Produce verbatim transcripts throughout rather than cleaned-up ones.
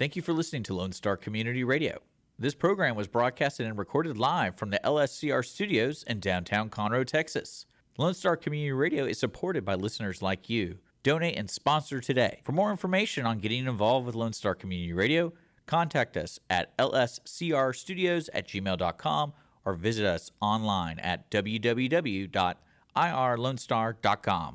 Thank you for listening to Lone Star Community Radio. This program was broadcasted and recorded live from the L S C R studios in downtown Conroe, Texas. Lone Star Community Radio is supported by listeners like you. Donate and sponsor today. For more information on getting involved with Lone Star Community Radio, contact us at l s c r studios at gmail dot com or visit us online at w w w dot i r lone star dot com.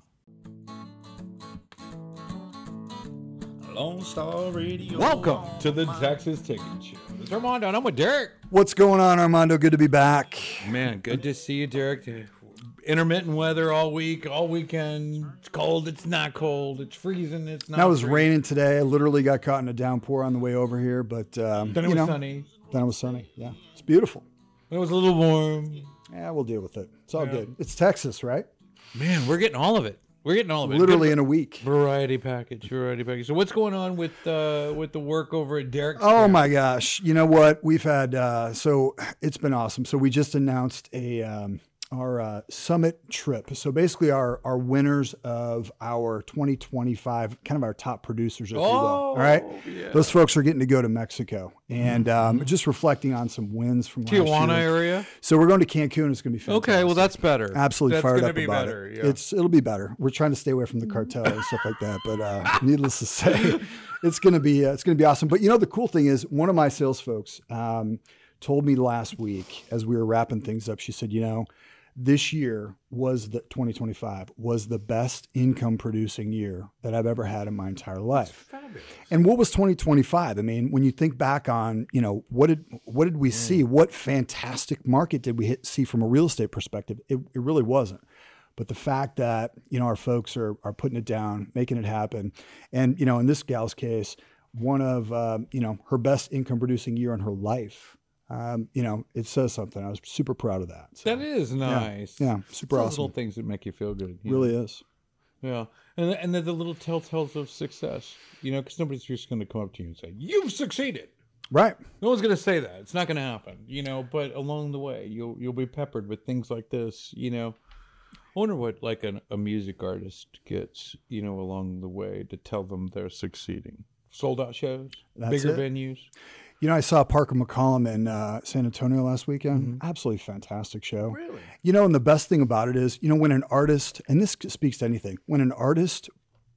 Lone Star Radio. Welcome to the Texas Ticket Show. It's Armando, and I'm with Derek. What's going on, Armando? Good to be back. Man, good to see you, Derek. Intermittent weather all week, all weekend. It's cold, it's not cold, it's freezing, it's not. Now it was freezing. raining today. I literally got caught in a downpour on the way over here, but um, Then it you was know, sunny. Then it was sunny. Yeah, it's beautiful. It was a little warm. Yeah, we'll deal with it. It's all Yeah. good. It's Texas, right? Man, we're getting all of it. We're getting all of it. Literally Good in a week. variety package, variety package. So what's going on with uh, with the work over at Derek's? Oh camp? my gosh! You know what? We've had uh, so it's been awesome. So we just announced a um, our uh, summit trip. So basically, our our winners of our twenty twenty-five, kind of our top producers, if you will. All right, yeah. those folks are getting to go to Mexico, and um, just reflecting on some wins from last Tijuana year. area. So we're going to Cancun. It's going to be fantastic. Okay, well that's better. Absolutely that's fired gonna up be about better, it. Yeah. It's it'll be better. We're trying to stay away from the cartel and stuff like that, but uh, needless to say, it's gonna be uh, it's gonna be awesome. But you know, the cool thing is, one of my sales folks um, told me last week as we were wrapping things up. She said, you know, this year was the twenty twenty-five was the best income producing year that I've ever had in my entire life. And what was twenty twenty-five? I mean, when you think back on, you know, what did what did we mm. see? What fantastic market did we hit, see from a real estate perspective? It, it really wasn't. But the fact that, you know, our folks are are putting it down, making it happen. And, you know, in this gal's case, one of, um, you know, her best income producing year in her life. Um, you know, it says something. I was super proud of that. So, that is nice. Yeah, yeah super Those awesome. little things that make you feel good. It really is. Yeah. And, and they're the little telltales of success, you know, because nobody's just going to come up to you and say, you've succeeded. Right. No one's going to say that. It's not going to happen, you know, but along the way, you'll you'll be peppered with things like this, you know. I wonder what, like, an, a music artist gets, you know, along the way to tell them they're succeeding. Sold out shows, That's bigger it. venues. You know, I saw Parker McCollum in uh, San Antonio last weekend. Mm-hmm. Absolutely fantastic show. Really? You know, and the best thing about it is, you know, when an artist, and this speaks to anything, when an artist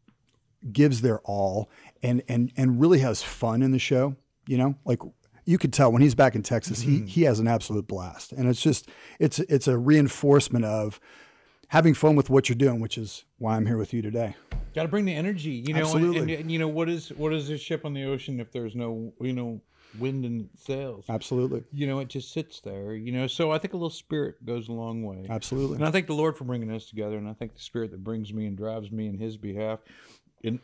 gives their all and and and really has fun in the show, you know, like you could tell when he's back in Texas, mm-hmm. he he has an absolute blast. And it's just, it's it's a reinforcement of having fun with what you're doing, which is why I'm here with you today. Got to bring the energy, you know, Absolutely. and, and, and you know, what is what is a ship on the ocean if there's no, you know, wind in sails? Absolutely. You know, it just sits there, you know. So I think a little spirit goes a long way. Absolutely. And I thank the Lord for bringing us together. And I thank the spirit that brings me and drives me in his behalf in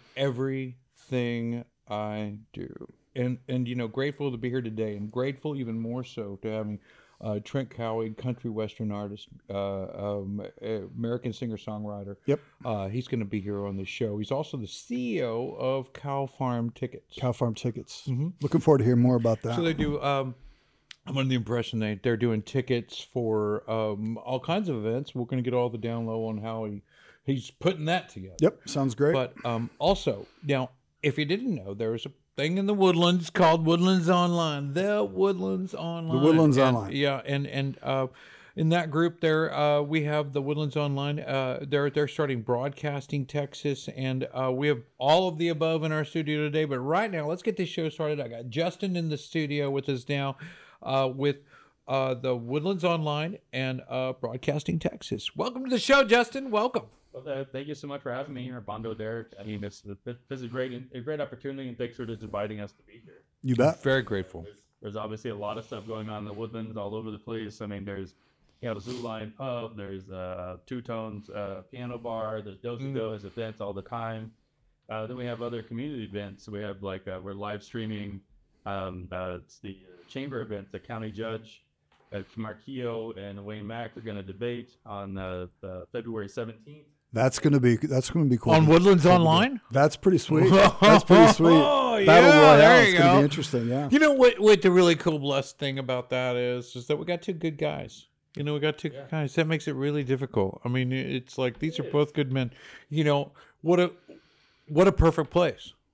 everything I do. And, and you know, grateful to be here today, and grateful even more so to having uh, Trent Cowie, country western artist, uh, um, American singer-songwriter. Yep. Uh, he's going to be here on the show. He's also the C E O of Cow Farm Tickets. Cow Farm Tickets. Mm-hmm. Looking forward to hearing more about that. So they do, um, I'm under the impression they, they're doing tickets for um, all kinds of events. We're going to get all the down low on how he he's putting that together. Yep. Sounds great. But um, also, now, if you didn't know, there's a thing in the Woodlands called Woodlands Online. The Woodlands Online. The Woodlands and, Online. Yeah, and and uh, in that group there, uh, we have the Woodlands Online. Uh, they're they're starting Broadcasting Texas, and uh, we have all of the above in our studio today. But right now, let's get this show started. I got Justin in the studio with us now, uh, with uh, the Woodlands Online and uh, Broadcasting Texas. Welcome to the show, Justin. Welcome. Well, uh, thank you so much for having me here, Bondo, Derek. I mean, it's, this is a great, a great opportunity, and thanks for just inviting us to be here. You bet. Very grateful. There's, there's obviously a lot of stuff going on in the Woodlands all over the place. I mean, there's, you know, Zoo Line Pub, there's uh, Two Tones uh, Piano Bar, there's Dosigo has events all the time. Uh, then we have other community events. We have, like, uh, we're live streaming, um, uh, it's the chamber events, the county judge. Uh, Marquillo and Wayne Mack are going to debate on uh, the February seventeenth. That's gonna be that's gonna be cool. On Woodlands Online? That's pretty sweet. That's pretty sweet. Oh, Battle yeah, Royale. there It's you gonna go. be interesting. Yeah. You know what? What the really cool, blessed thing about that is, is that we got two good guys. You know, we got two Yeah. good guys. That makes it really difficult. I mean, it's like these are both good men. You know, what a what a perfect place.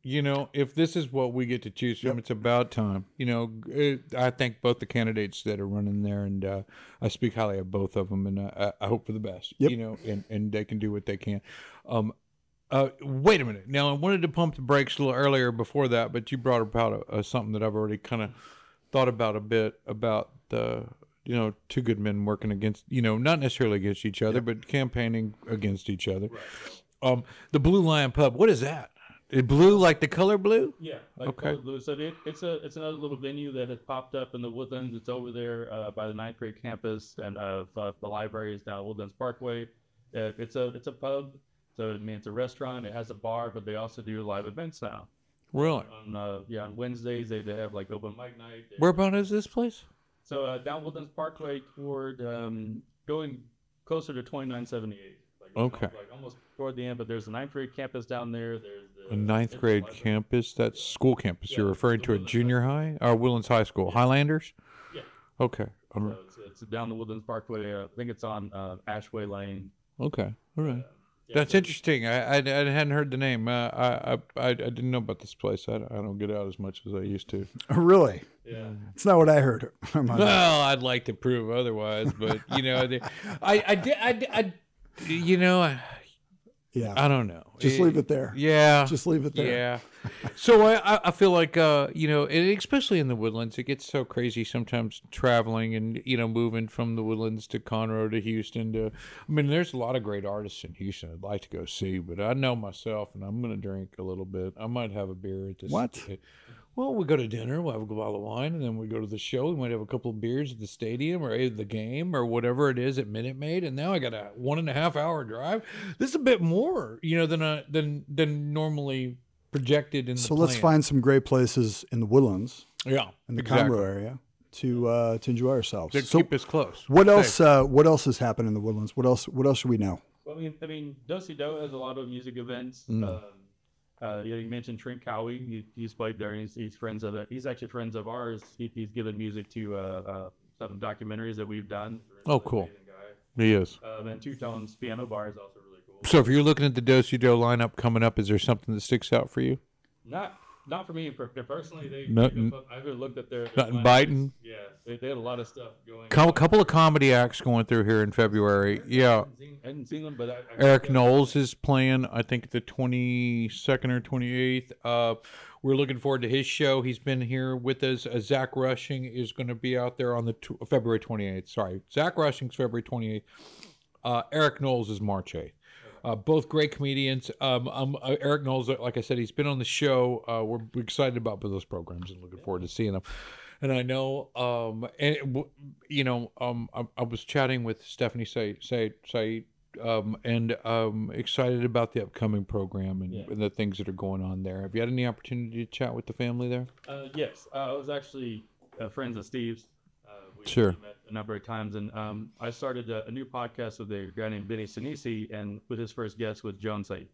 You know, if this is what we get to choose from, it's about time. You know, it, I thank both the candidates that are running there, and uh, I speak highly of both of them, and uh, I hope for the best. Yep. You know, and, and they can do what they can. Um, uh, wait a minute. Now, I wanted to pump the brakes a little earlier before that, but you brought about a, a, something that I've already kind of thought about a bit about the, you know, two good men working against, you know, not necessarily against each other, but campaigning against each other. Right. Um, the Blue Lion Pub. What is that? Is blue like the color blue? Yeah. Like Okay. Color Blue. So it, it's a it's another little venue that has popped up in the Woodlands. It's over there uh, by the ninth grade campus and uh, uh, the library is down Woodlands Parkway. Uh, it's a it's a pub. So I mean it's a restaurant. It has a bar, but they also do live events now. Really? On uh, yeah, on Wednesdays they, they have like open mic night. They- Where about is this place? So uh, down Woodlands Parkway toward um, going closer to twenty-nine seventy-eight. Like, Okay. Like almost toward the end, but there's the ninth grade campus down there. There's the A ninth there's the grade library. campus? That's school campus. You're Yeah, referring the to a Woodlands junior high or Woodlands High School? Highlanders? Yeah. Okay. All right. So it's, it's down the Woodlands Parkway. Uh, I think it's on uh, Ashway Lane. Okay. All right. Yeah, That's so- interesting. I, I, I hadn't heard the name. Uh, I, I I I didn't know about this place. I, I don't get out as much as I used to. Really? Yeah. It's not what I heard. Armando. Well, I'd like to prove otherwise, but you know, the, I I did I, did- I you know I, Yeah. I don't know. Just leave it there. Yeah. Just leave it there. Yeah. So I, I- I feel like, uh, you know, and especially in the Woodlands, it gets so crazy sometimes traveling and, you know, moving from the Woodlands to Conroe to Houston to, I mean, there's a lot of great artists in Houston I'd like to go see, but I know myself and I'm going to drink a little bit. I might have a beer at this. What? Well, we go to dinner, we'll have a bottle of wine, and then we go to the show. We might have a couple of beers at the stadium or at the game or whatever it is at Minute Maid. And now I got a one and a half hour drive. This is a bit more, you know, than a, than than normally projected in the So let's plan. find some great places in the Woodlands, yeah, in the exactly. Conroe area, to uh, to enjoy ourselves. To So keep us close. what Safe. else? Uh, what else has happened in the Woodlands? What else? What else should we know? Well, I mean, I mean, Do-Si Do has a lot of music events. Mm. Um, uh, you, know, you mentioned Trent Cowie. He, he's played there. And he's, he's friends of the, He's actually friends of ours. He, he's given music to uh, uh, some documentaries that we've done. Oh, cool. Amazing guy. He is. Um, and Two Tones Piano Bar is also really cool. So if you're looking at the Do-Si Do lineup coming up, is there something that sticks out for you? Not not for me per- personally. They, Nothing- they I've looked at their, their nothing lineup. biting? Yeah, they, they had a lot of stuff going. A couple of comedy acts going through here in February. Yeah. I hadn't seen, I hadn't seen them, but I, I Eric Knowles is playing, I think, the twenty-second or twenty-eighth. Uh, we're looking forward to his show. He's been here with us. Uh, Zach Rushing is going to be out there on the tw- February twenty-eighth. Sorry. Zach Rushing's February twenty-eighth. Uh, Eric Knowles is March eighth. Uh, both great comedians. Um, um, uh, Eric Knowles, like I said, he's been on the show. Uh, we're excited about both those programs and looking forward to seeing them. And I know, um, and it w- you know, um, I, I was chatting with Stephanie Said, Said, Said um, and um, excited about the upcoming program and, Yeah. and the things that are going on there. Have you had any opportunity to chat with the family there? Uh, yes, uh, I was actually uh, friends of Steve's. Uh, we Sure. we met a number of times, and um, I started a, a new podcast with a guy named Benny Sinisi, and with his first guest was Joan Said.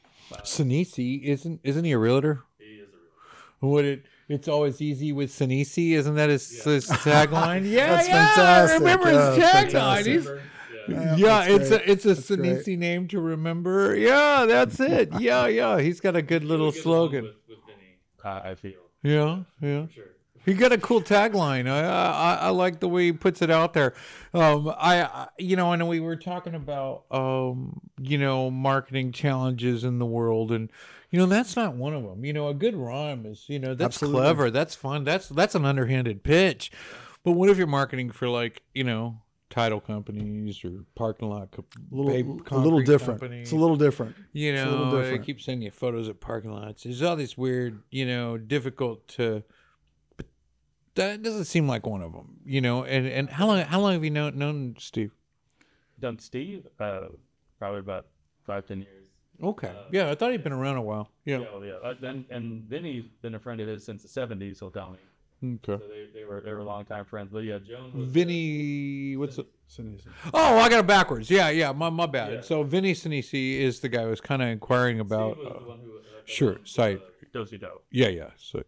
Sinisi isn't isn't he a realtor? He is a real. Would it? It's always easy with Sinisi, isn't that his, his tagline? Yeah, That's yeah, fantastic. I remember Yeah, his that's tagline. fantastic. He's, Yeah. yeah, that's it's great. a it's a That's great. Sinisi name to remember. Yeah, that's it. Yeah, yeah, he's got a good little Get along slogan. With, with Benny, I, I feel. Yeah, yeah. For sure. He got a cool tagline. I, I I like the way he puts it out there. Um, I, I you know, and we were talking about um, you know, marketing challenges in the world, and you know, that's not one of them. You know, a good rhyme is, you know, that's Absolutely. clever, that's fun, that's that's an underhanded pitch. But what if you're marketing for, like, you know, title companies or parking lot, co- A little, paved a little concrete different. companies? It's a little different. You It's a little know, they different. keep sending you photos of parking lots. There's all these weird, you know, difficult to. But that doesn't seem like one of them, you know. And, and how long how long have you known known Steve? Done Steve, uh, probably about five, ten years. Okay, yeah, I thought he'd been around a while. Yeah. Yeah, well, yeah. Uh, then and Vinny's been a friend of his since the seventies. He'll tell me. Okay. So they, they were they were longtime friends. But yeah, Joan was. Vinny, what's it? Sinisi. Oh, I got it backwards. Yeah, yeah, my my bad. Yeah. So Vinny Sinisi is the guy who was kind of inquiring about. Steve was Uh, the one who, uh, sure, owned, site. Uh, Do-Si Do. yeah, yeah. So,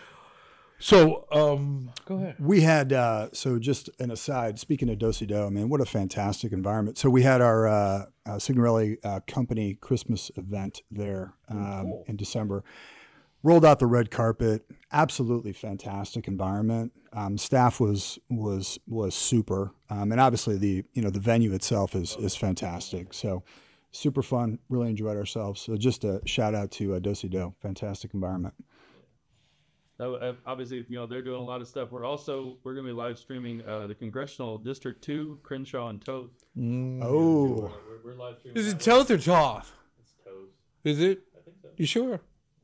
so um, go ahead. We had, uh, so just an aside, speaking of Do-Si Do, man, what a fantastic environment. So we had our uh, uh, Signorelli uh, company Christmas event there um, in December. rolled out the red carpet. Absolutely fantastic environment. Um, staff was was was super, um, and obviously the you know the venue itself is is fantastic. So super fun. Really enjoyed ourselves. So just a shout out to uh, Do-Si Do. Fantastic environment. So, uh, obviously, you know, they're doing a lot of stuff. We're also, we're going to be live streaming uh, the Congressional District two, Crenshaw and Toth. Oh, We're, we're live streaming. Is it that. Toth or Toth? It's Toth. Is it? I think so. You sure?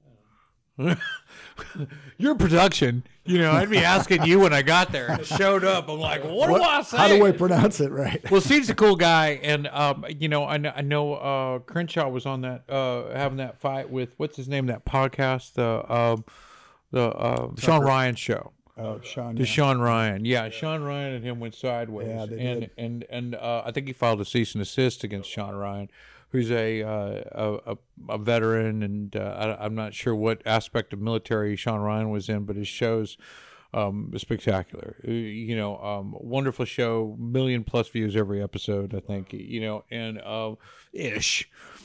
Your production, you know, I'd be asking you when I got there and showed up. I'm like, what, do I say? how do I pronounce it right? Well, Steve's a cool guy, and um, you know, I know, I know uh, Crenshaw was on that, uh, having that fight with what's his name, that podcast, the um, the uh, Sean Ryan show. Oh, Sean. To Yeah. Sean Ryan, yeah, Sean Ryan and him went sideways, Yeah, they and did. and and uh, I think he filed a cease and desist against Sean Ryan, who's a uh, a, a, a veteran, and uh, I, I'm not sure what aspect of military Sean Ryan was in, but his shows um, spectacular. Uh, You know, um, wonderful show, million plus views every episode, I think. You know, and uh, ish.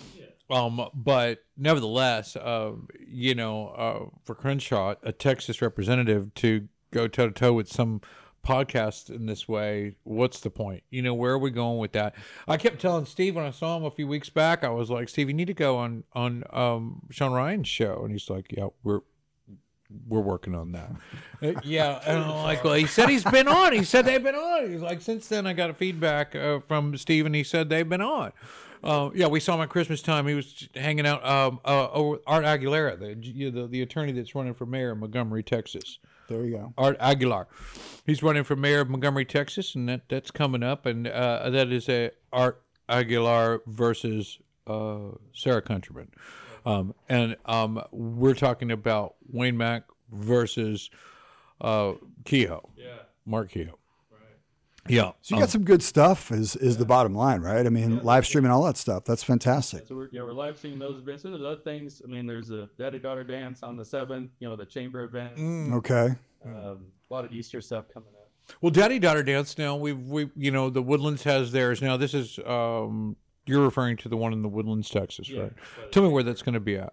Um, but nevertheless, uh, you know, uh, for Crenshaw, a Texas representative, to go toe to toe with some podcast in this way, what's the point? You know, where are we going with that? I kept telling Steve when I saw him a few weeks back, I was like, Steve, you need to go on on um, Sean Ryan's show, and he's like, yeah, we're we're working on that. Uh, yeah, and I'm like, well, he said he's been on. He said they've been on. He's like, since then, I got a feedback uh, from Steve, and he said they've been on. Uh, yeah, we saw him at Christmas time. He was hanging out. Um, uh, over Art Aguilera, the, you know, the the attorney that's running for mayor of Montgomery, Texas. There you go. Art Aguilar, he's running for mayor of Montgomery, Texas, and that, that's coming up. And uh, that is a Art Aguilar versus uh, Sarah Countryman, um, and um, we're talking about Wayne Mack versus uh, Kehoe, Yeah. Mark Kehoe. Yeah. So you got some good stuff. Is is the bottom line, right? I mean, live streaming all that stuff. That's fantastic. So we're, yeah, we're live streaming those events. And there's other things. I mean, there's a daddy-daughter dance on the seventh, you know, the chamber event. Okay. Um, a lot of Easter stuff coming up. Well, Daddy Daughter Dance now, we've, we, you know, the Woodlands has theirs. Now, this is, um, you're referring to the one in the Woodlands, Texas, Yeah, right? but Tell me where that's going to be at.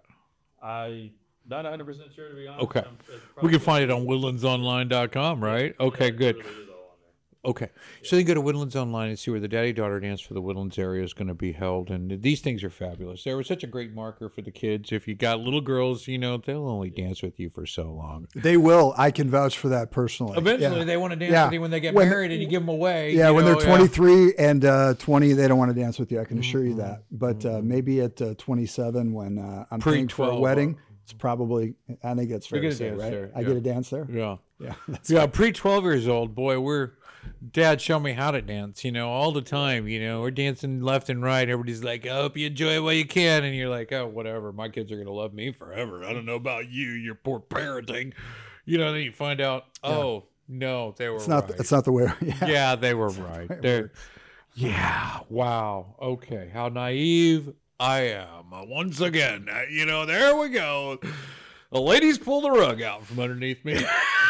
I not one hundred percent sure, to be honest. Okay. I'm- it's We can probably- find it on woodlands online dot com, right? Okay, it good. really is all on there. Okay. So you go to Woodlands Online and see where the Daddy Daughter Dance for the Woodlands area is going to be held. And these things are fabulous. They were such a great marker for the kids. If you got little girls, you know, they'll only dance with you for so long. They will. I can vouch for that personally. Eventually, Yeah. they want to dance Yeah. with you when they get When- married and you give them away. Yeah, you when know, they're twenty-three and uh, twenty, they don't want to dance with you. I can assure you Mm-hmm. that. But uh, maybe at uh, twenty-seven, when uh, I'm paying for a Pre-twelve, wedding, it's probably, I think it's fair get to a say, dance right? there, I yeah. get a dance there. Yeah. Yeah, that's Yeah, pre twelve years old, boy, we're Dad, show me how to dance, you know, all the time. You know, we're dancing left and right. Everybody's like, I hope you enjoy it while you can. And you're like, oh, whatever. My kids are going to love me forever. I don't know about you, your poor parenting. You know, then you find out, oh, no, they were It's not. right. It's not the way. Yeah. Yeah, they were right. They're, yeah, wow. Okay, how naive I am. Uh, Once again, uh, you know, there we go. The ladies pull the rug out from underneath me.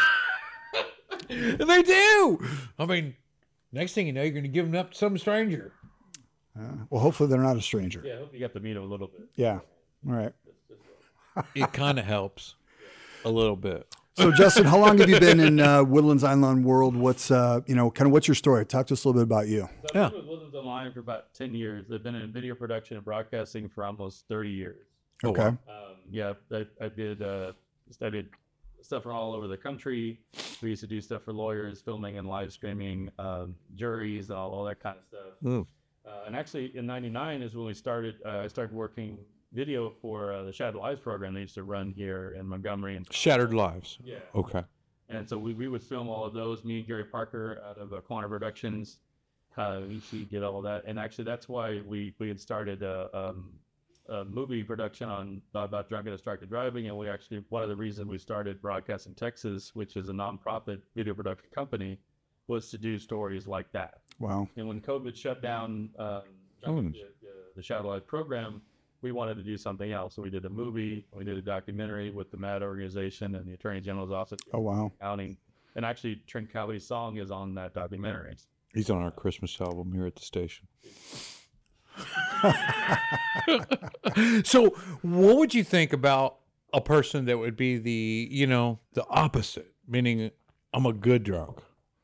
They do. I mean, next thing you know, you're going to give them up to some stranger. Uh, well, hopefully they're not a stranger. Yeah, I hope you got to meet him a little bit. Yeah. All right. It kind of helps a little bit. So, Justin, how long have you been in uh, Woodlands Online world? What's uh, you know, kind of what's your story? Talk to us a little bit about you. So I've Yeah. been with Woodlands Online for about ten years. I've been in video production and broadcasting for almost thirty years. Okay. wow. Um, yeah, I, I did uh, I did stuff from all over the country. We used to do stuff for lawyers, filming and live streaming, um, juries, all, all that kind of stuff. Ooh. Uh, and actually, in ninety-nine is when we started. Uh, I started working video for uh, the Shattered Lives program they used to run here in Montgomery. And Shattered Lives. Yeah. Okay. And so we, we would film all of those. Me and Gary Parker out of uh, Quantum Productions, uh, we we did all of that. And actually, that's why we, we had started a, um, a movie production on about drunk and distracted driving. And we actually, one of the reasons we started Broadcast in Texas, which is a nonprofit video production company, was to do stories like that. Wow. And when COVID shut down um, Oh. the, the, the Shadow Life program, we wanted to do something else. So we did a movie, we did a documentary with the MAD organization and the Attorney General's office. Oh, wow. Counting. And actually, Trent Cowley's song is on that documentary. He's on our Christmas album here at the station. So, what would you think about a person that would be the, you know, the opposite, meaning I'm a good drunk.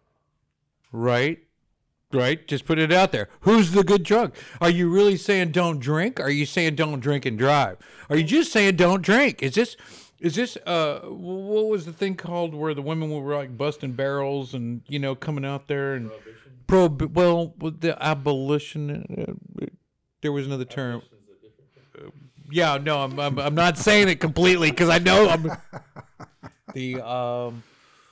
Right? Right? Just put it out there. Who's the good drunk? Are you really saying don't drink? Are you saying don't drink and drive? Are you just saying don't drink? Is this, is this, uh, what was the thing called where the women were like busting barrels and, you know, coming out there and pro, well, the abolition, uh, there was another term. Yeah, no, I'm, I'm, I'm not saying it completely because I know I'm the, um,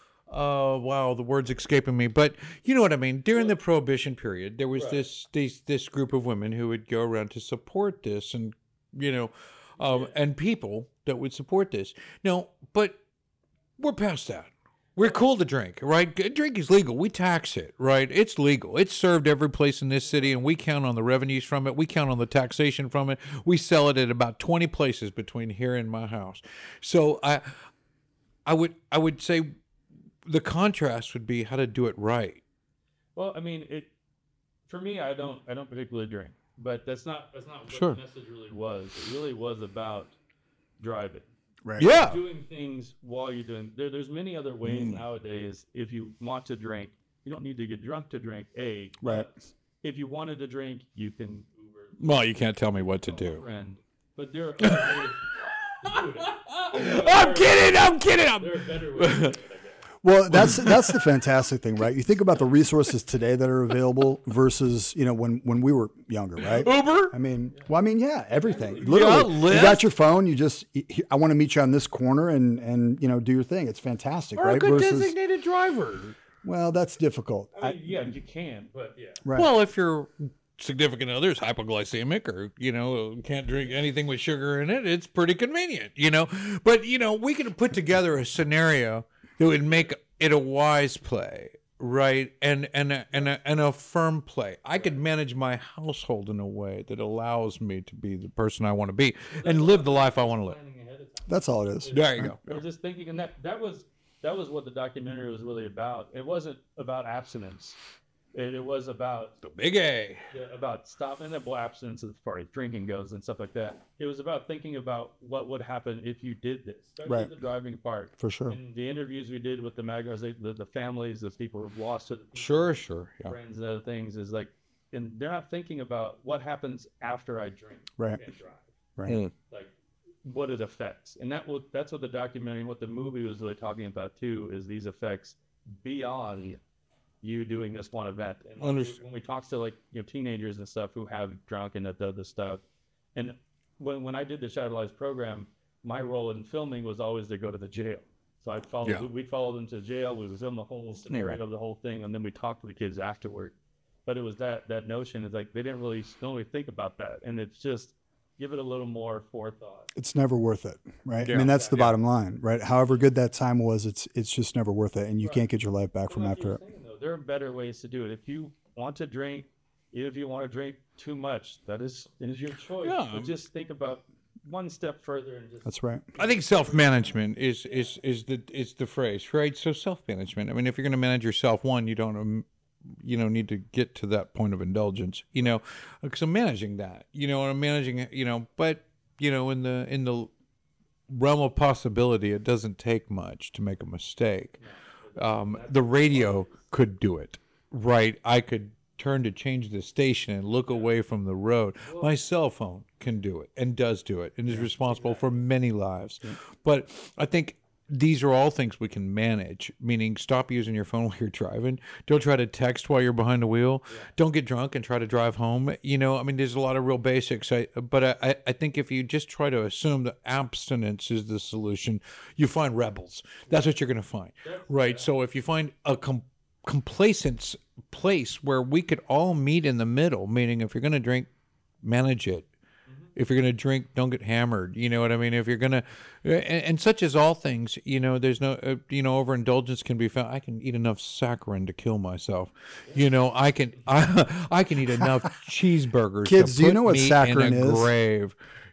Uh, wow, the word's escaping me. But you know what I mean? During the Prohibition period, there was right. this, this this group of women who would go around to support this and, you know, um, yeah. and people that would support this. No, but we're past that. We're cool to drink, right? Drink is legal. We tax it, right? It's legal. It's served every place in this city, and we count on the revenues from it. We count on the taxation from it. We sell it at about twenty places between here and my house. So I, I would I would say... the contrast would be how to do it right. Well, I mean, it for me, I don't, I don't particularly drink, but that's not, that's not what sure. the message really was. It really was about driving, right? Yeah, doing things while you're doing. There, there's many other ways mm. nowadays. If you want to drink, you don't need to get drunk to drink. A right. If you wanted to drink, you can Uber. Well, you can't tell me what to do. Friend, but there are other ways to do it. I'm kidding. I'm kidding. I'm... There are better ways to do it. Well, that's that's the fantastic thing, right? You think about the resources today that are available versus, you know, when, when we were younger, right? Uber? I mean, well, I mean, yeah, everything. Literally, yeah, you got your phone. You just, I want to meet you on this corner and, and you know, do your thing. It's fantastic, or right? a good versus, designated driver. Well, that's difficult. I mean, yeah, you can, but yeah. Right. Well, if your significant other is hypoglycemic or, you know, can't drink anything with sugar in it, it's pretty convenient, you know. But, you know, we can put together a scenario that would make it a wise play, right? And and a, and a, and a firm play. I could manage my household in a way that allows me to be the person I want to be and live the life I want to live. That's all it is. There you go. I was just thinking, and that that was that was what the documentary was really about. It wasn't about abstinence. It, it was about the big A. About stopping the abstinence as far as drinking goes and stuff like that. It was about thinking about what would happen if you did this. Especially right. the driving part. For sure. And the interviews we did with the magazines, the, the families, those people who've lost it. Sure, sure. Yeah. Friends and other things is like, and they're not thinking about what happens after I drink right. and drive. Right. Mm. Like what it affects. And that will, that's what the documentary, what the movie was really talking about too, is these effects beyond you doing this one event. And Understood. when we talk to like, you know, teenagers and stuff who have drunk and that other stuff, and when when I did the Shadow Lives program, my role in filming was always to go to the jail. So I'd follow, yeah. we'd follow them to jail. We would film the whole scenario of the whole thing, and then we talked to the kids afterward. But it was that that notion is like they didn't really don't really think about that, and it's just give it a little more forethought. It's never worth it, right? Yeah. I mean, that's the Yeah. bottom line, right? However good that time was, it's it's just never worth it, and you Right. can't get your life back from Well, like after you it. were saying, though, there are better ways to do it. If you want to drink, even if you want to drink too much, that is is your choice. Yeah. But just think about one step further and just. That's right. I think self-management is is is the is the phrase, right? So self-management. I mean, if you're going to manage yourself, one, you don't um, you know need to get to that point of indulgence, you know, because I'm managing that, you know, and I'm managing, you know, but you know, in the in the realm of possibility, it doesn't take much to make a mistake. Um, the radio could do it, right? I could turn to change the station and look away from the road. My cell phone can do it and does do it and is responsible for many lives. But I think these are all things we can manage, meaning stop using your phone while you're driving. Don't try to text while you're behind the wheel. Don't get drunk and try to drive home. You know, I mean, there's a lot of real basics. I, but I, I think if you just try to assume that abstinence is the solution, you find rebels. That's what you're going to find, right? So if you find a com- complacent place where we could all meet in the middle, meaning if you're going to drink, manage it. If you're going to drink, don't get hammered. You know what I mean? If you're going to, and, and such as all things, you know, there's no, uh, you know, overindulgence can be found. I can eat enough saccharin to kill myself. You know, I can, I, I can eat enough cheeseburgers. Kids, to do you put know what me saccharin in a is? grave.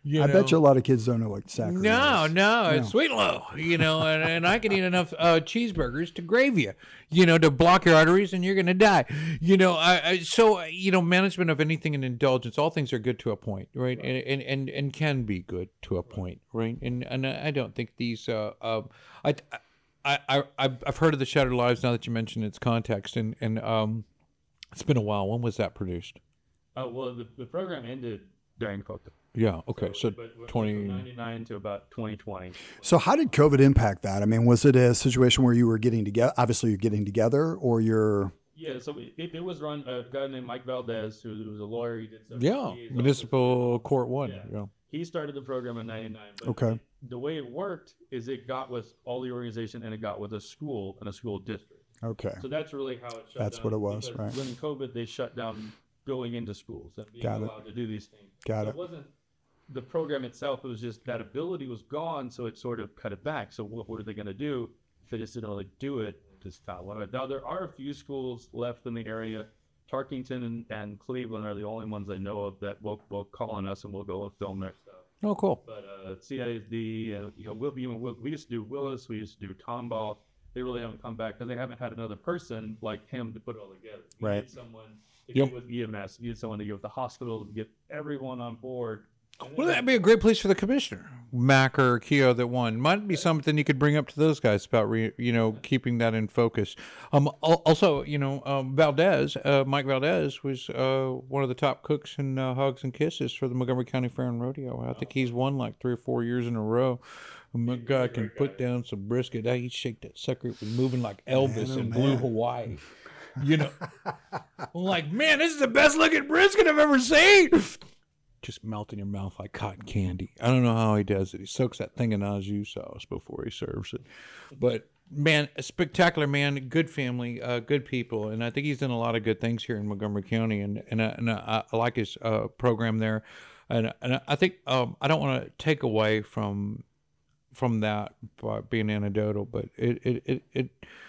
You I know? bet you a lot of kids don't know what saccharin No, is. no, it's sweet and low, you know, and, and I can eat enough uh, cheeseburgers to grave you, you know, to block your arteries and you're going to die. You know, I, I so, you know, management of anything and indulgence, all things are good to a point, right? And, and, and, and can be good to a point, right? And and I don't think these, uh, uh, I, I, I, I've I've heard of the Shattered Lives now that you mentioned its context, and, and um, it's been a while. When was that produced? Oh, well, the, the program ended during COVID. Yeah, okay, so But- but twenty... from ninety-nine to about twenty twenty. So how did COVID impact that? I mean, was it a situation where you were getting together? Obviously, you're getting together, or you're. Yeah, so it, it was run a guy named Mike Valdez, who was a lawyer. He did some Yeah, he is Municipal Court One, Yeah. yeah. He started the program in ninety-nine. But Okay. The way it worked is it got with all the organization and it got with a school and a school district. Okay. So that's really how it shut That's down. what it was, because right. During COVID, they shut down going into schools and being Got it. allowed to do these things. Got so it. It wasn't the program itself. It was just that ability was gone, so it sort of cut it back. So what, what are they going to do if they just didn't really do it? Just follow it. Now there are a few schools left in the area. Tarkington and, and Cleveland are the only ones I know of that will, will call on us and we'll go and film their stuff. Oh, cool. But uh, C I S D, uh, you know, we'll, even, we'll, we used to do Willis, we used to do Tomball. They really haven't come back because they haven't had another person like him to put it all together. We Right. need someone to Yep. get with E M S. We need someone to get with the hospital to get everyone on board. And then- Well, that'd be a great place for the commissioner, Mac or Keogh that won. Might be something you could bring up to those guys about, re, you know, keeping that in focus. Um, al- also, you know, um, Valdez, uh, Mike Valdez was uh, one of the top cooks in uh, Hugs and Kisses for the Montgomery County Fair and Rodeo. I think he's won like three or four years in a row. My guy can put down some brisket. He'd shake that sucker. It was moving like Elvis Man, oh, in Blue man. Hawaii. You know, I'm like, man, this is the best looking brisket I've ever seen. Just melt in your mouth like cotton candy. I don't know how he does it. He soaks that thing in au jus sauce before he serves it. But man, a spectacular man, good family, uh, good people, and I think he's done a lot of good things here in Montgomery County. And and, I, and I, I like his uh, program there, and and I think um, I don't want to take away from from that by being anecdotal, but it it it. it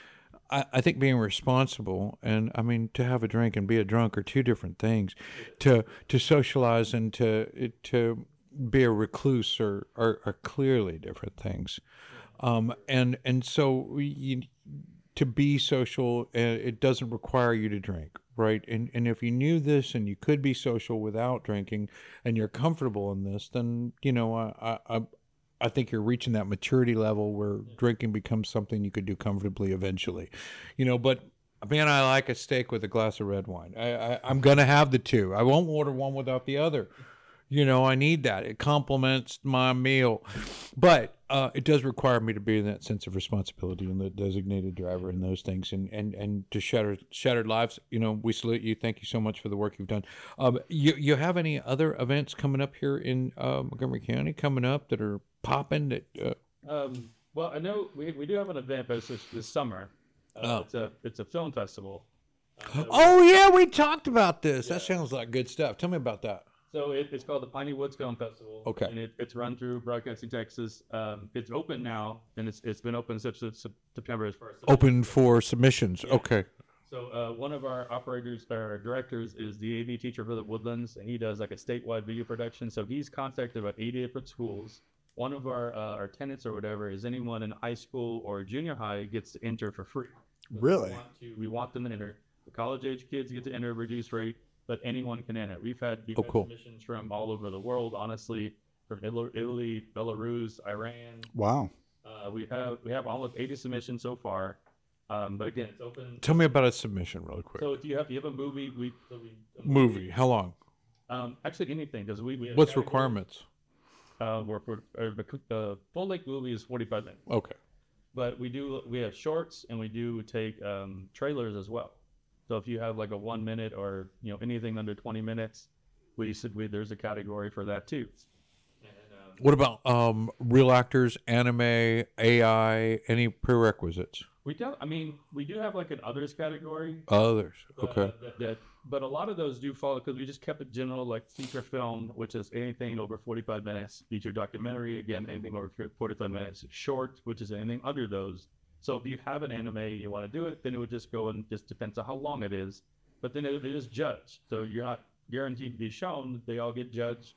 I, I think being responsible, and I mean to have a drink and be a drunk are two different things. To to socialize and to to be a recluse are are, are clearly different things. Um, and and so you, to be social, uh, it doesn't require you to drink, right? And and if you knew this and you could be social without drinking, and you're comfortable in this, then you know I I. I I think you're reaching that maturity level where drinking becomes something you could do comfortably eventually, you know. But man, I like a steak with a glass of red wine. I, I I'm gonna have the two. I won't order one without the other. You know, I need that. It complements my meal, but uh, it does require me to be in that sense of responsibility and the designated driver and those things. And and and to Shattered Shattered Lives, you know, we salute you. Thank you so much for the work you've done. Um, you you have any other events coming up here in uh, Montgomery County coming up that are popping? That uh, Um, well, I know we, we do have an event this, this summer. Uh, Oh. It's a it's a film festival. Uh, that we- oh yeah, we talked about this. That sounds like good stuff. Tell me about that. So it, it's called the Piney Woods Film Festival. Okay. And it, it's run through Broadcasting Texas. Um, it's open now, and it's it's been open since since September as far as Open for submissions. Okay. So uh, one of our operators or directors is the A V teacher for the Woodlands, and he does like a statewide video production. So he's contacted about eighty different schools. One of our uh, our tenants or whatever is anyone in high school or junior high gets to enter for free. So Really? We want, to, we want them to enter. The college age kids get to enter at reduced rate, but anyone can enter. We've had, we've Oh, had cool. submissions from all over the world, honestly, from Italy, Italy Belarus, Iran. Wow. Uh, we have we have almost eighty submissions so far. Um, but again, it's open. Tell me about a submission really quick. So if you have you have a movie, we, so we a Movie. How long? Um, actually, anything because we, we have What's categories. requirements? Uh, we're, we're, uh, the the full length movie is forty-five minutes, Okay. but we do we have shorts and we do take um, trailers as well. So if you have like a one minute or you know anything under twenty minutes, we said we there's a category for that too. And, um, What about um, real actors, anime, A I, any prerequisites? we do. I mean, we do have like an others category. Others. uh, Okay. that, that, but a lot of those do follow because we just kept it general, like feature film, which is anything over forty-five minutes. Feature documentary, again, anything over forty-five minutes. Short, which is anything under those. So if you have an anime and you want to do it, then it would just go and just depends on how long it is. But then it, it is judged. So you're not guaranteed to be shown. They all get judged.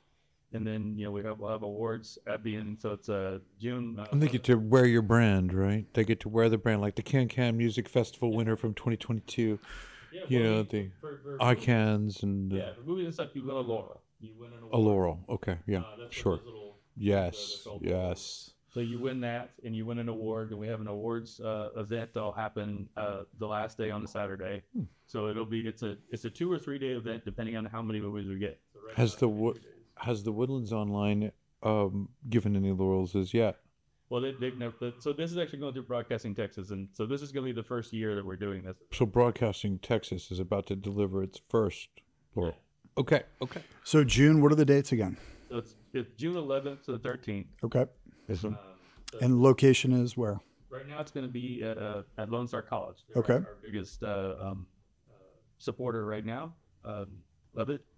and then you know we have we'll have awards at the end. So it's uh, June. Uh, And they get to wear your brand, right? They get to wear the brand, like the Can Can Music Festival winner from twenty twenty-two. yeah, You well, know, we- the for, for, icons and uh, yeah, for movies and stuff, you win a laurel. You win an award. a laurel. Okay, yeah, Uh, that's what sure. those little- Yes, those little- yes. So you win that, and you win an award, and we have an awards uh, event that'll happen uh, the last day on the Saturday. Hmm. So it'll be it's a it's a two or three day event depending on how many movies we get. So right Has now, the it's wo- two days. has the Woodlands Online um, given any laurels as yet? Well, they, they've never. So this is actually going through Broadcasting Texas, and so this is going to be the first year that we're doing this. So Broadcasting Texas is about to deliver its first laurel. Okay, okay. So June, what are the dates again? So it's, it's June eleventh to the thirteenth. Okay. Um, so And location is where? right now, it's going to be at uh, at Lone Star College. They're Okay. Our, our biggest uh, um, uh, supporter right now. Um, love it.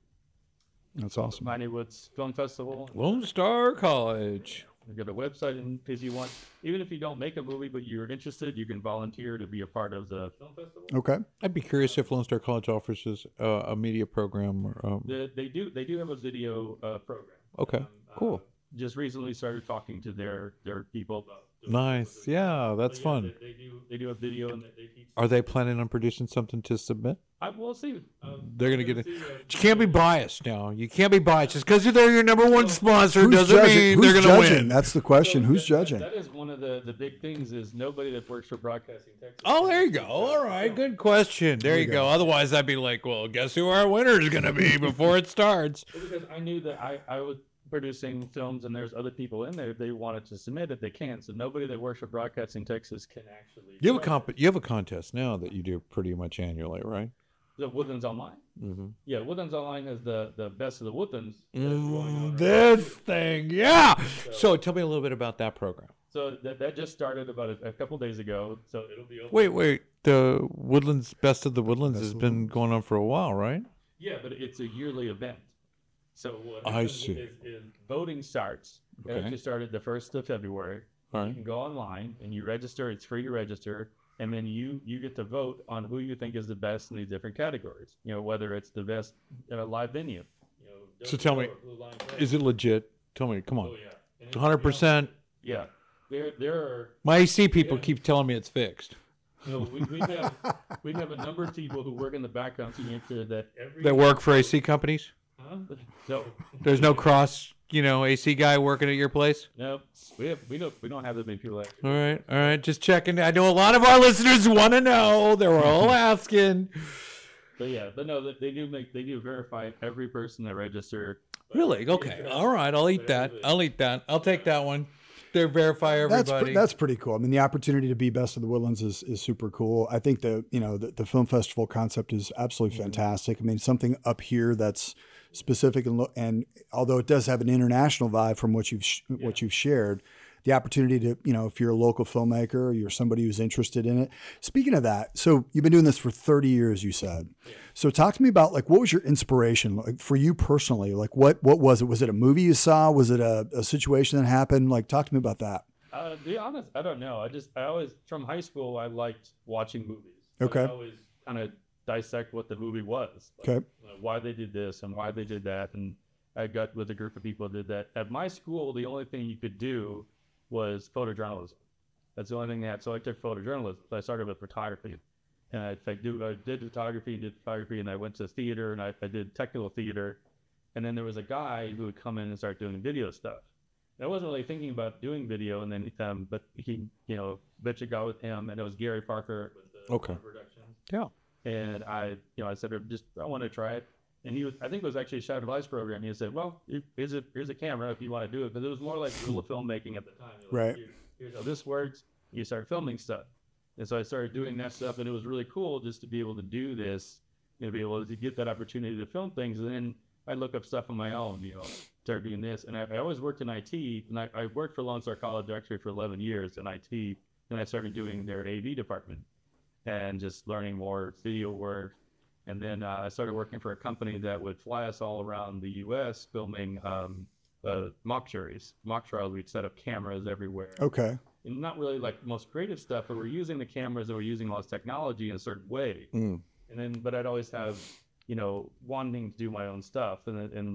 That's awesome. Mighty Woods Film Festival. Lone Star College. We've got a website in case you want. Even if you don't make a movie, but you're interested, you can volunteer to be a part of the film festival. Okay. I'd be curious if Lone Star College offers us uh, a media program. Or, um, They, they do. They do have a video uh, program. okay, Um, uh, cool. Just recently started talking to their their people about. doing Nice. video. Yeah, that's But yeah, fun. They, they do. They do a video and they, they teach. Are they planning on producing something to submit? I, we'll see. Um, They're gonna we'll get it. see, uh, You can't be biased now. You can't be biased. Just because they're your number one sponsor Who's doesn't judging? mean Who's they're gonna judging? win. That's the question. So Who's that- judging? That is one of the, the big things is nobody that works for Broadcasting Texas. Oh, there you go. All right, good question. There you go. Otherwise, I'd be like, well, guess who our winner is gonna be before it starts? Well, because I knew that I, I was producing films and there's other people in there. If they wanted to submit it, they can. So nobody that works for Broadcasting Texas can actually. You have a submit. comp- You have a contest now that you do pretty much annually, right? The Woodlands Online. Mm-hmm. Yeah, Woodlands Online is the, the best of the Woodlands. that's going on right now. This thing, yeah. So tell me a little bit about that program. So that, that just started about a, a couple days ago. So it'll be open. Wait, wait. The Woodlands Best of the Woodlands has been going on for a while, right? Yeah, but it's a yearly event. So what I happens see. Is, is voting starts. It Okay. actually started the first of February. All You right. can go online and you register. It's free to register, and then you you get to vote on who you think is the best in these different categories. You know, whether it's the best uh, live venue. You know, So tell me, or Blue Line Play. Is it legit? Tell me. Come on. Oh yeah, And it's- one hundred percent. Yeah, there there are. My A C people Yeah. keep telling me it's fixed. You know, we we have we have a number of people who work in the background to make sure that every That work for A C companies? Huh? No, There's no cross, you know, A C guy working at your place? no, we have we don't we don't have that many people. Actually. All right. All right. Just checking. I know a lot of our listeners want to know. They're all asking. But yeah, but no, they, they do make they do verify every person that register. Really? Okay. All right. I'll eat that. I'll eat that. I'll take that one. They verify That's everybody. pre- that's pretty cool. I mean, the opportunity to be best of the Woodlands is, is super cool. I think the you know the, the film festival concept is absolutely fantastic. I mean, something up here that's specific and lo- and although it does have an international vibe from what you've sh- what you've shared, the opportunity to you know if you're a local filmmaker or you're somebody who's interested in it. Speaking of that, so you've been doing this for thirty years, you said. So talk to me about like what was your inspiration like for you personally? Like what what was it? Was it a movie you saw? Was it a, a situation that happened? Like talk to me about that. Uh, to be honest, I don't know. I just I always from high school I liked watching movies. Okay. I always kind of dissect what the movie was. Like, Okay. you know, why they did this and why they did that, and I got with a group of people that did that. At my school, the only thing you could do was photojournalism. That's the only thing they had. So I took photojournalism. So I started with photography. And I, I, do, I did photography, did photography, and I went to theater, and I, I did technical theater. And then there was a guy who would come in and start doing video stuff. And I wasn't really thinking about doing video, and then, um, but he, you know, bitch got with him, and it was Gary Parker with the Okay. Productions. Yeah. And I, you know, I said, just I want to try it. And he was, I think it was actually a Shadow Advice program. He said, well, here's a here's a camera if you want to do it, because it was more like guerrilla filmmaking at the time. It was Right. like, Here- here's how this works. You start filming stuff. And so I started doing that stuff, and it was really cool just to be able to do this, you know, be able to get that opportunity to film things. And then I look up stuff on my own, you know, start doing this. And I, I always worked in I T, and I, I worked for Lone Star College actually for eleven years in I T. And I started doing their A V department and just learning more video work. And then uh, I started working for a company that would fly us all around the U S filming um, uh, mock juries. Mock trials, we'd set up cameras everywhere. Okay. And not really like the most creative stuff, but we're using the cameras and we're using all this technology in a certain way. Mm. And then, but I'd always have, you know, wanting to do my own stuff. And, then- and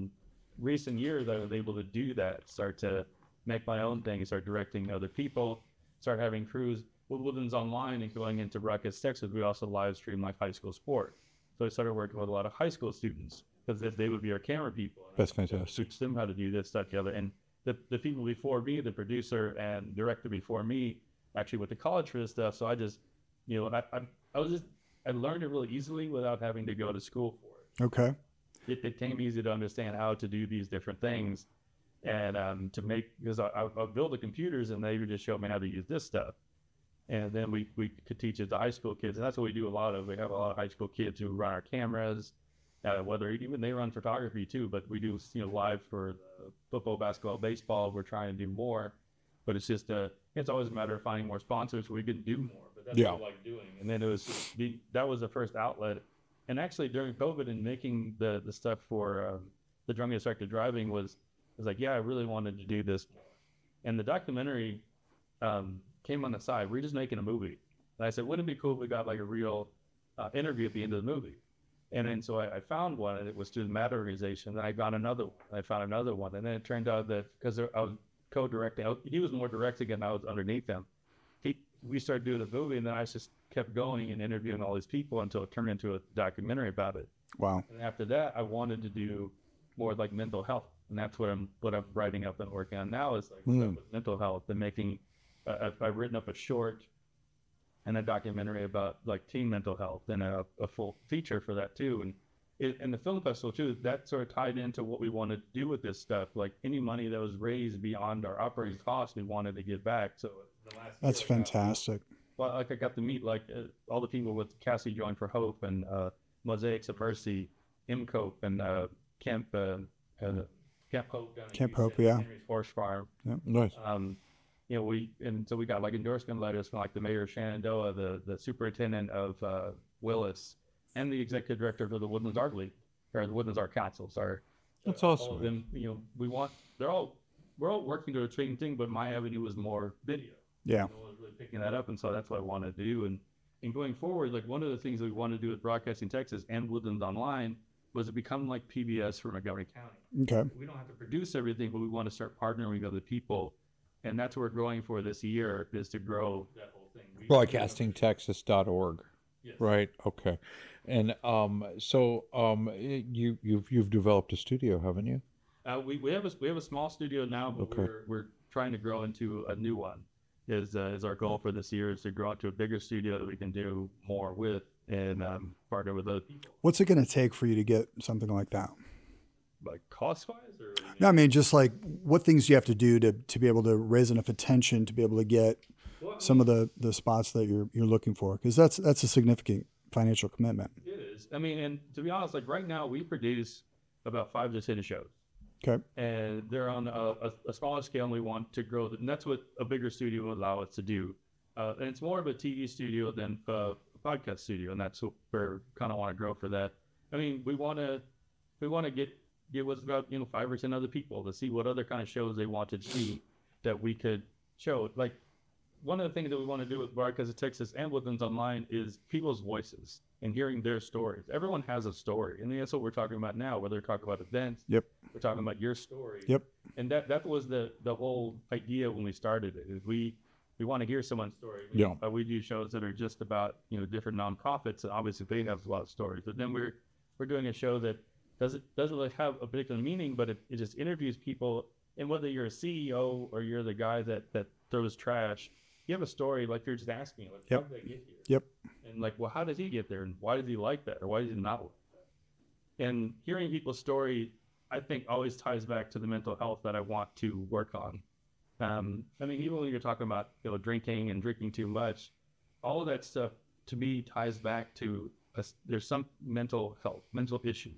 recent years, I was able to do that, start to make my own thing, start directing other people, start having crews. With Woodlands Online and going into Broadcast Texas, we also live stream like high school sport. So I started working with a lot of high school students because they would be our camera people. That's fantastic. Teach them how to do this, that, the other. And the, the people before me, the producer and director before me, actually went to college for this stuff. So I just, you know, I, I, I was just, I learned it really easily without having to go to school for it. Okay. It, it came easy to understand how to do these different things and um, to make, because I, I, I build the computers and they would just show me how to use this stuff. And then we, we could teach it to high school kids. And that's what we do a lot of. We have a lot of high school kids who run our cameras, uh, whether even they run photography too, but we do, you know, live for football, basketball, baseball. We're trying to do more, but it's just, uh, it's always a matter of finding more sponsors so we can do more. But that's Yeah. what I like doing. And then it was, the, that was the first outlet. And actually during COVID and making the, the stuff for um, the drunk distracted driving was, was like, yeah, I really wanted to do this more. And the documentary, um, came on the side. We're just making a movie. And I said, wouldn't it be cool if we got like a real uh, interview at the end of the movie? And then so I, I found one, and it was through the MAD organization. And I got another one. I found another one. And then it turned out that because I was co-directing, I was, he was more directing and I was underneath him. He, we started doing the movie, and then I just kept going and interviewing all these people until it turned into a documentary about it. Wow. And after that, I wanted to do more like mental health. And that's what I'm what I'm writing up and working on now is like Mm. with mental health and making Uh, I've written up a short and a documentary about like teen mental health and a, a full feature for that too. And it, and the film festival too, that sort of tied into what we wanted to do with this stuff. Like any money that was raised beyond our operating costs, we wanted to give back. So the last That's year, I got- fantastic. well, like I got to meet like uh, all the people with Cassie Join for Hope and uh, Mosaics of Mercy, M COPE and uh, Camp uh, uh, Camp Hope. down in Camp Houston, Hope, yeah. Henry's Horse Farm. Nice. Um, you know, we, and so we got like endorsement letters from like the mayor of Shenandoah, the, the superintendent of uh, Willis, and the executive director of the Woodlands Art League, or the Woodlands Art Council, sorry. That's Uh, all awesome. of them, you know, we want, they're all, we're all working to the same thing, but my avenue was more video. Yeah. I was really picking that up, and so that's what I wanted to do. And, and going forward, like one of the things that we wanted to do with Broadcasting Texas and Woodlands Online was to become like P B S for Montgomery County. Okay. We don't have to produce everything, but we want to start partnering with other people. And that's what we're going for this year, is to grow that whole thing. We- broadcasting texas dot org. Yes. Right. Okay. And um, so um, you you've you've developed a studio, haven't you? Uh, we, we have a we have a small studio now, but Okay. we're we're trying to grow into a new one. Is uh, is our goal for this year, is to grow into a bigger studio that we can do more with and um, partner with other people. What's it going to take for you to get something like that? Like cost wise, or No, I mean, just like what things do you have to do to, to be able to raise enough attention to be able to get Well, I some of the, the spots that you're you're looking for? Because that's that's a significant financial commitment. It is. I mean, and to be honest, like right now, we produce about five to ten shows. Okay. And they're on a, a, a smaller scale, and we want to grow. And that's what a bigger studio will allow us to do. Uh, and it's more of a T V studio than a, a podcast studio, and that's what we're kind of want to grow for that. I mean, we want to we want to get get with about you know five or ten other people to see what other kind of shows they want to see that we could show. Like one of the things that we want to do with Broadcast Texas and Woodlands Online is people's voices and hearing their stories. Everyone has a story, and that's what we're talking about now. Whether we're talking about events, Yep. we're talking about your story. Yep. And that that was the the whole idea when we started it. Is we we want to hear someone's story. We, Yeah. uh, we do shows that are just about you know different nonprofits, and obviously they have a lot of stories. But then we're we're doing a show that doesn't doesn't really have a particular meaning, but it, it just interviews people. And whether you're a C E O or you're the guy that that throws trash, you have a story like you're just asking, like Yep. how did they get here? Yep. And like, well, how did he get there, and why did he like that, or why did he not like that? And hearing people's story, I think, always ties back to the mental health that I want to work on. Um, I mean, even when you're talking about you know drinking and drinking too much, all of that stuff to me ties back to a, there's some mental health, mental issue,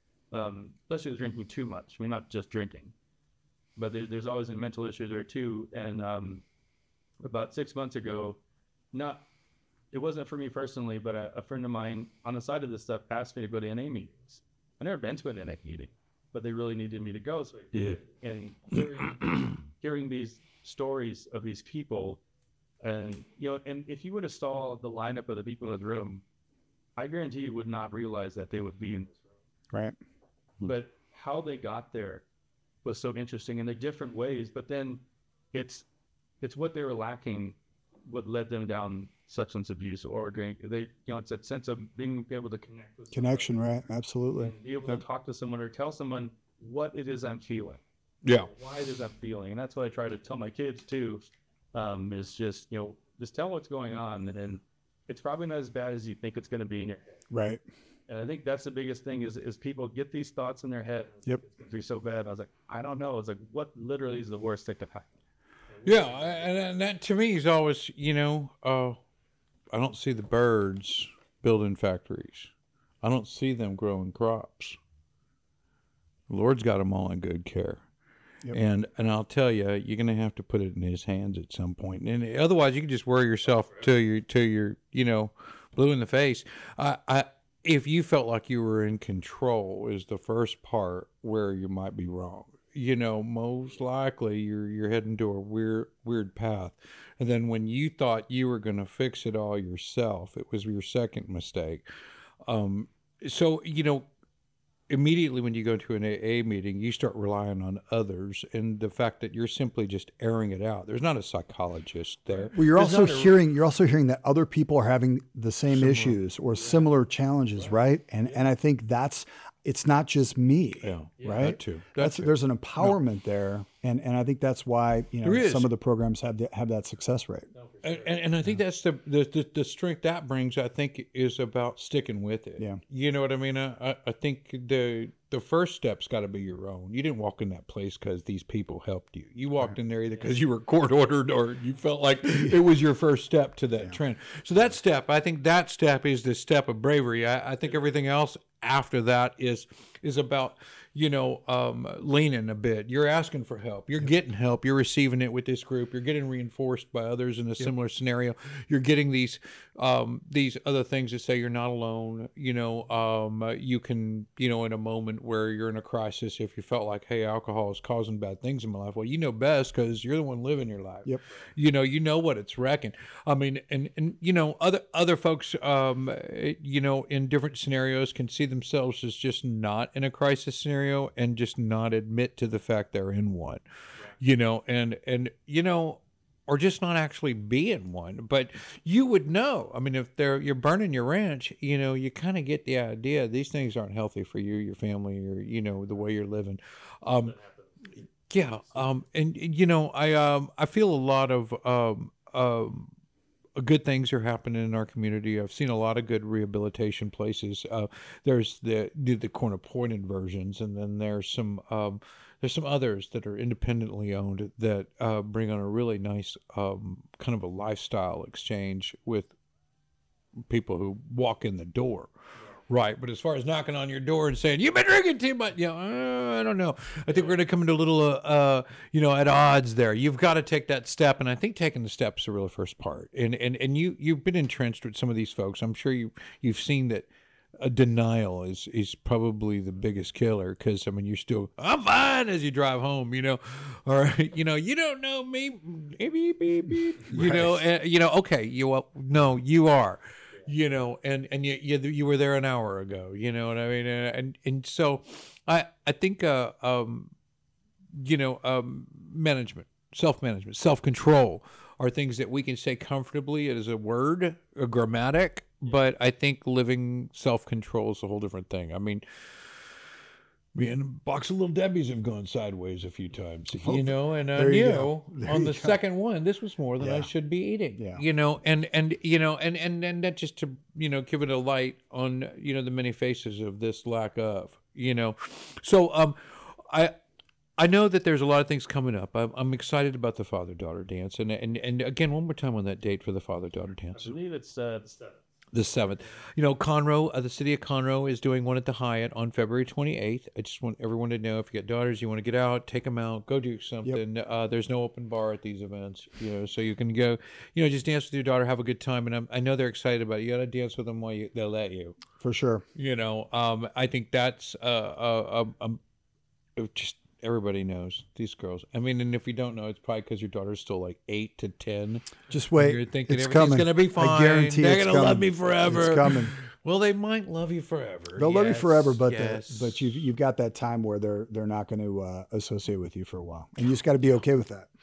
um, especially with drinking too much. I mean, not just drinking, but there, there's always a mental issue there too. And um, about six months ago, not it wasn't for me personally, but a, a friend of mine on the side of this stuff asked me to go to N A meetings. I never been to an N A meeting, but they really needed me to go. So I did. And hearing, hearing these stories of these people, and you know, and if you would have saw the lineup of the people in the room, I guarantee you would not realize that they would be in this room. Right. But how they got there was so interesting in the different ways. But then it's it's what they were lacking, what led them down substance abuse or drink. They, you know, it's that sense of being able to connect with Connection, right? Absolutely. someone, be able to talk to someone or tell someone what it is I'm feeling. Yeah. Why it is I'm feeling. And that's what I try to tell my kids too, um, is just, you know, just tell what's going on. And it's probably not as bad as you think it's going to be in your head. Right. And I think that's the biggest thing is, is people get these thoughts in their head. Yep. It's going to be so bad. I was like, I don't know. It's like, what literally is the worst thing to happen? Yeah, and, and that to me is always, you know, uh, I don't see the birds building factories. I don't see them growing crops. The Lord's got them all in good care. Yep. And and I'll tell you, you're going to have to put it in His hands at some point. And otherwise, you can just worry yourself till you're, till you're, you know, blue in the face. I, I if you felt like you were in control is the first part where you might be wrong. You know, most likely you're you're heading to a weird weird path. And then when you thought you were going to fix it all yourself, it was your second mistake. Um, so, you know, immediately when you go to an A A meeting, you start relying on others and the fact that you're simply just airing it out. There's not a psychologist there. Well, you're There's also not a- hearing you're also hearing that other people are having the same issues or similar challenges, right? And and I think that's it's not just me, Yeah, right? that too. That's, That too. there's an empowerment there, and and I think that's why you know There is. some of the programs have the, have that success rate. And, and, and I think that's the, the the the strength that brings. I think is about sticking with it. Yeah. You know what I mean. I I- I think the the first step's got to be your own. You didn't walk in that place because these people helped you. You walked in there either because you were court ordered or you felt like it was your first step to that trend. So that step, I think that step is the step of bravery. I, I think everything else after that is is about you know um, leaning a bit. You're asking for help. You're getting help. You're receiving it with this group. You're getting reinforced by others in a similar scenario. You're getting these um, these other things that say you're not alone. You know, um, uh, you can you know in a moment where you're in a crisis, if you felt like, hey, alcohol is causing bad things in my life, well, you know best because you're the one living your life. Yep. You know, you know what it's wrecking. I mean, and and you know, other other folks, um, you know, in different scenarios can see themselves as just not in a crisis scenario and just not admit to the fact they're in one. You know, and and you know, or just not actually be in one. But you would know. I mean, if they're you're burning your ranch, you know, you kind of get the idea these things aren't healthy for you, your family, or you know, the way you're living. Um, yeah. Um, and you know, I um I feel a lot of um um. good things are happening in our community. I've seen a lot of good rehabilitation places. Uh, there's the the, the corner pointed versions, and then there's some um, there's some others that are independently owned that uh, bring on a really nice um, kind of a lifestyle exchange with people who walk in the door. Right, but as far as knocking on your door and saying you've been drinking too much, you know, uh, I don't know. I think we're going to come into a little, uh, uh, you know, at odds there. You've got to take that step, and I think taking the steps is the really first part. And and and you you've been entrenched with some of these folks. I'm sure you you've seen that. A denial is is probably the biggest killer because I mean you're still I'm fine as you drive home, you know, or you know you don't know me, beep, beep, beep, you know, and, you know okay you uh, no you are. You know, and and you, you you were there an hour ago. You know what I mean? And and, and so, I I think uh um, you know um management, self management, self control are things that we can say comfortably as a word, a grammatic. But I think living self control is a whole different thing. I mean. Me and a box of Little Debbie's have gone sideways a few times, you know, and I There you knew go. There on you the go. second one, this was more than I Yeah. should be eating, Yeah. you know, and, and, you know, and, and, and that just to, you know, give it a light on, you know, the many faces of this lack of, you know, so, um, I, I know that there's a lot of things coming up. I'm, I'm excited about the father-daughter dance. And, and, and again, one more time on that date for the father-daughter dance. I believe it's uh, the seventh. The seventh. You know, Conroe, uh, the city of Conroe is doing one at the Hyatt on February twenty-eighth. I just want everyone to know if you got daughters, you want to get out, take them out, go do something. Uh, there's no open bar at these events, you know, so you can go, you know, just dance with your daughter, have a good time. And I'm, I know they're excited about it. You got to dance with them while you, they'll let you, For sure. you know. Um, I think that's uh, uh, um, um, just everybody knows these girls. I mean, and if you don't know, it's probably because your daughter's still like eight to ten. Just wait. You're thinking it's everything's coming. gonna be fine. I guarantee They're it's gonna coming. love me forever. It's coming. Well, they might love you forever. They'll love you Yes, forever, but yes. the, but you've you've got that time where they're they're not going to uh, associate with you for a while, and you just got to be okay with that.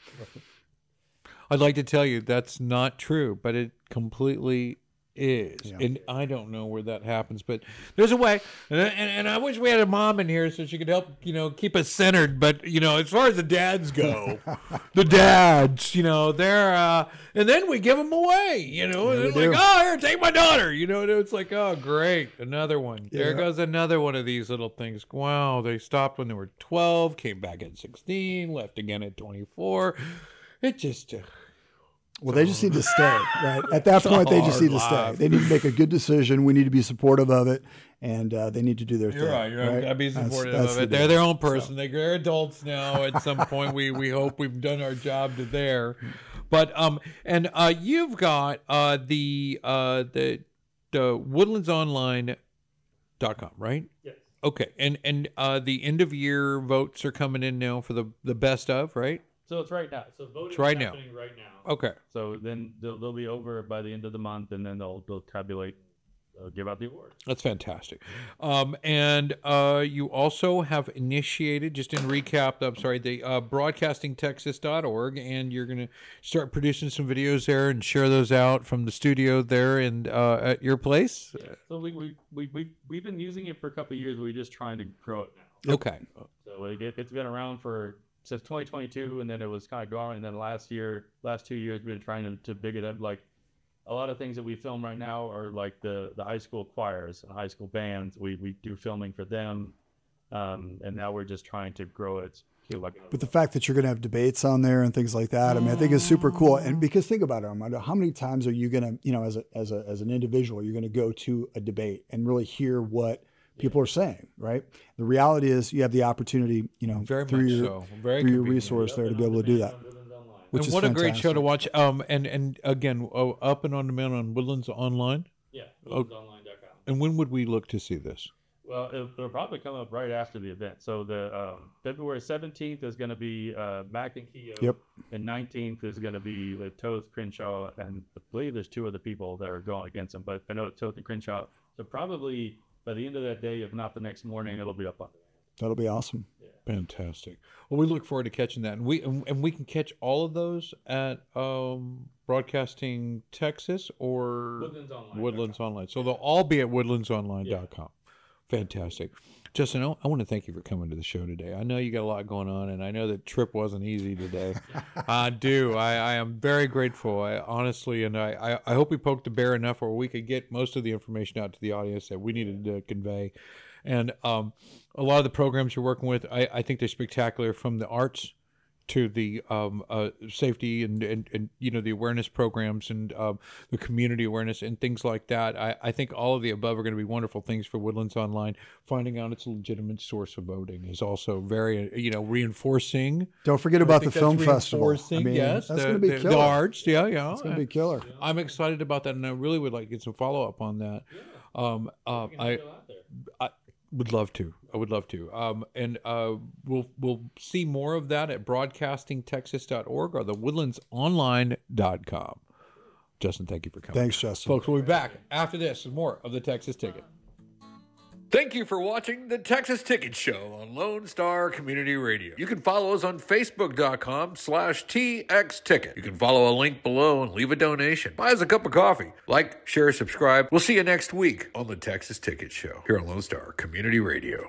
I'd like to tell you that's not true, but it completely is. Yeah. And I don't know where that happens, but there's a way. And, and, and I wish we had a mom in here so she could help, you know, keep us centered. But, you know, as far as the dads go, the dads, you know, they're, uh, and then we give them away, you know, Yeah, and we they're do. like, oh, here, take my daughter. You know, and it's like, oh, great. Another one. There Yeah. goes another one of these little things. Wow. They stopped when they were twelve, came back at sixteen, left again at twenty-four. It just, uh, Well, they just need to stay, right? At that point, they just need to stay. life. They need to make a good decision. We need to be supportive of it, and uh, they need to do their thing. You're right. You're right. Gotta be That's- supportive that's of the it. They're deal. their own person. They- They're adults now. At some point, we we hope we've done our job to there. But um, and uh, you've got uh the uh the the woodlands online dot com, right? Yes. Okay. And and uh the end of year votes are coming in now for the the best of, right? So it's right now. So voting It's right is now. happening right now. Okay. So then they'll, they'll be over by the end of the month, and then they'll they'll tabulate, uh, give out the award. That's fantastic. Um, and uh, you also have initiated, just in recap, I'm sorry, the uh, broadcasting texas dot org, and you're going to start producing some videos there and share those out from the studio there and uh, at your place? So we we we we we've been using it for a couple of years. We're just trying to grow it now. Okay. So it, it's been around for since twenty twenty-two, and then it was kind of growing. And then last year, last two years, we've been trying to, to big it up. Like a lot of things that we film right now are like the, the high school choirs and high school bands. We we do filming for them, um, and now we're just trying to grow it. But the fact that you're going to have debates on there and things like that, I mean, I think is super cool. And because think about it, Armando, how many times are you going to, you know, as a as a as an individual, you're going to go to a debate and really hear what people are saying, right? The reality is you have the opportunity, you know, Very through much your, so. Very through your convenient. resource there to be able to do that. Which And is what a great fantastic. show to watch. Um, and, and again, oh, up and on demand on Woodlands Online. Yeah, Oh. woodlands online dot com. And when would we look to see this? Well, it'll, it'll probably come up right after the event. So the um, February seventeenth is going to be uh, Mac and Keogh. Yep. And nineteenth is going to be with Toth, Crenshaw, and I believe there's two other people that are going against them. But I know Toth and Crenshaw. So probably by the end of that day, if not the next morning, it'll be up on the That'll be awesome. Fantastic. Well, we look forward to catching that, and we and, and we can catch all of those at um, Broadcasting Texas or Woodlands Online. Woodlands Online. So they'll all be at woodlands online dot com. Fantastic. Justin, I I want to thank you for coming to the show today. I know you got a lot going on, and I know that trip wasn't easy today. I do. I, I am very grateful, I, honestly, and I, I, I hope we poked the bear enough where we could get most of the information out to the audience that we needed to convey. And um, a lot of the programs you're working with, I, I think they're spectacular, from the arts to the um, uh, safety and, and, and, you know, the awareness programs and um, the community awareness and things like that. I, I think all of the above are going to be wonderful things for Woodlands Online. Finding out its a legitimate source of voting is also very, you know, reinforcing. Don't forget I about think the that's film festival. I reinforcing, mean, yes, that's the, going to be the, killer. the arts. Yeah, yeah. It's going to be killer. I'm excited about that, and I really would like to get some follow up on that. Um, uh, I, I would love to. I would love to. Um, and uh, we'll we'll see more of that at broadcasting texas dot org or the woodlands online dot com. Justin, thank you for coming. Thanks, Justin. Folks, we'll be back after this with more of the Texas Ticket. Thank you for watching the Texas Ticket Show on Lone Star Community Radio. You can follow us on Facebook.com slash TX Ticket. You can follow a link below and leave a donation. Buy us a cup of coffee. Like, share, subscribe. We'll see you next week on the Texas Ticket Show here on Lone Star Community Radio.